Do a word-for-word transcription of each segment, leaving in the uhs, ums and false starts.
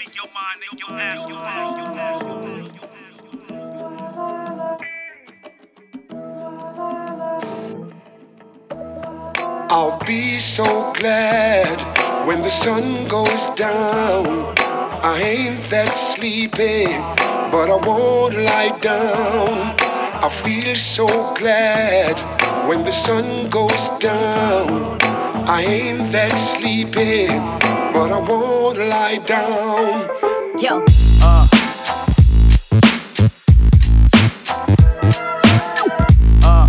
free your mind and your ass will follow. I'll be so glad when the sun goes down. I ain't that sleepy, but I won't lie down. I feel so glad when the sun goes down. I ain't that sleepy, but I won't lie down. Yo. Uh. Uh.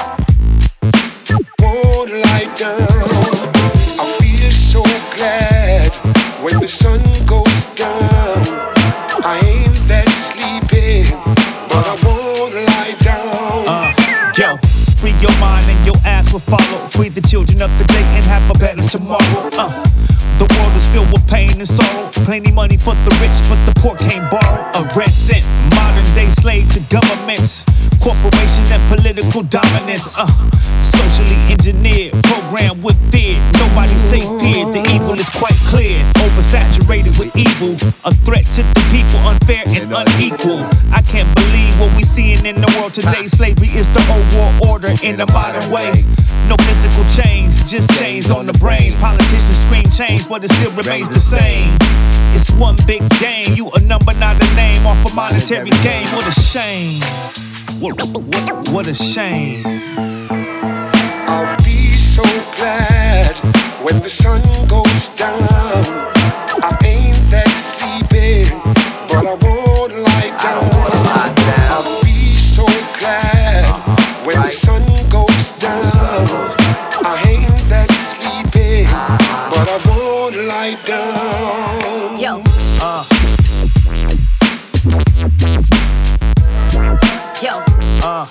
Won't lie down. I feel so glad when the sun goes down. I ain't that sleepy, but I won't lie down. Uh. Yo. Free your mind and your ass will follow. Free the children of the day and have a better tomorrow. Uh. The world is filled with pain and sorrow. Plenty money for the rich, but the poor can't borrow a red cent. Modern day slave to governments, corporations and political dominance. Uh, socially engineered, programmed with fear. Nobody safe here. The evil is quite clear. Oversaturated with evil, a threat to the people, unfair and unequal. I can't believe what we seeing in the world today. Slavery is the old world order in a modern way. No physical change, just chains on the brains. Politicians scream change, but it still remains the same. It's one big game. You a number, not a name. Off a monetary gain. What a shame. What, what, what a shame. I'll be so glad when the sun goes down. I ain't that sleepy, but I won't lie down. I'll be so glad when the sun goes down. I ain't that sleepy, but I won't lie down. Yo. Uh. Yo. Uh.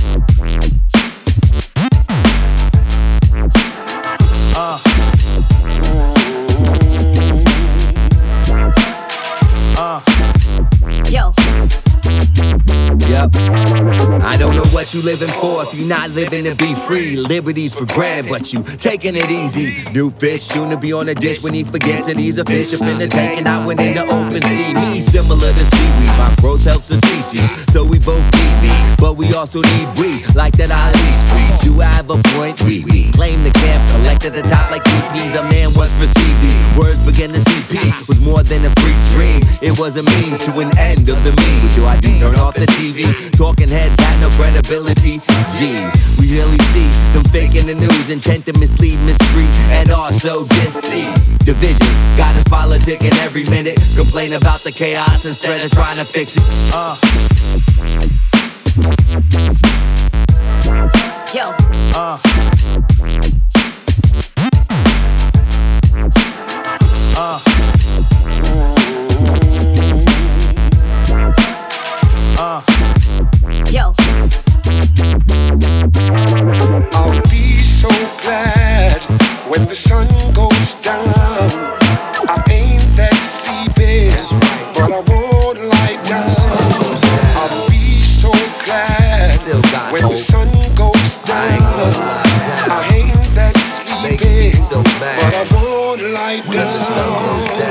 Uh. Uh. Yo. Yep. I don't know what you living for if you're not living to be free. Liberties for granted, but you taking it easy. New fish soon to be on the dish when he forgets that he's a fish up in the tank and I went in the open sea. Me similar to seaweed, my growth helps the species, so we both need me, but we also need we. Like that Ali speech, do I have a point? We, we claim the camp, collect at the top like T Ps. A man once received these words, begin to see peace was more than a freak dream. It was a means to an end of the mean. What do I do? Turn off the T V. Talking heads had no credibility. Jeez, we really see them faking the news, intent to mislead, mistreat, and also deceive. Division got us politicking every minute. Complain about the chaos instead of trying to fix it. Uh. Yo. Uh. Uh. Uh. Yo. I'll be so glad when the sun goes down. I ain't that sleepy, but I won't lie down. I'll be so glad when the sun goes down. I ain't that sleepy, but I won't lie down.